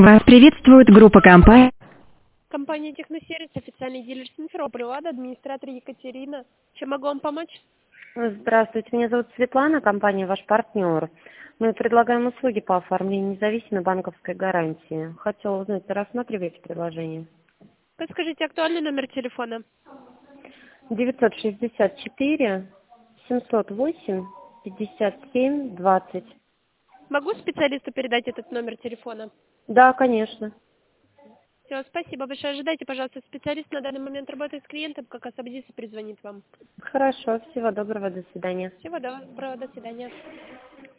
Вас приветствует группа компаний. Компания «Техносервис», официальный дилер Симферополя, ЛАДа, администратор Екатерина. Чем могу вам помочь? Здравствуйте, меня зовут Светлана, компания «Ваш партнер». Мы предлагаем услуги по оформлению независимой банковской гарантии. Хотела узнать, рассматриваете предложение? Подскажите актуальный номер телефона. 964 708 57 20. Могу специалисту передать этот номер телефона? Да, конечно. Все, спасибо большое. Ожидайте, пожалуйста, специалист на данный момент работает с клиентом, как освободится, перезвонит вам. Хорошо, всего доброго, до свидания. Всего доброго, до свидания.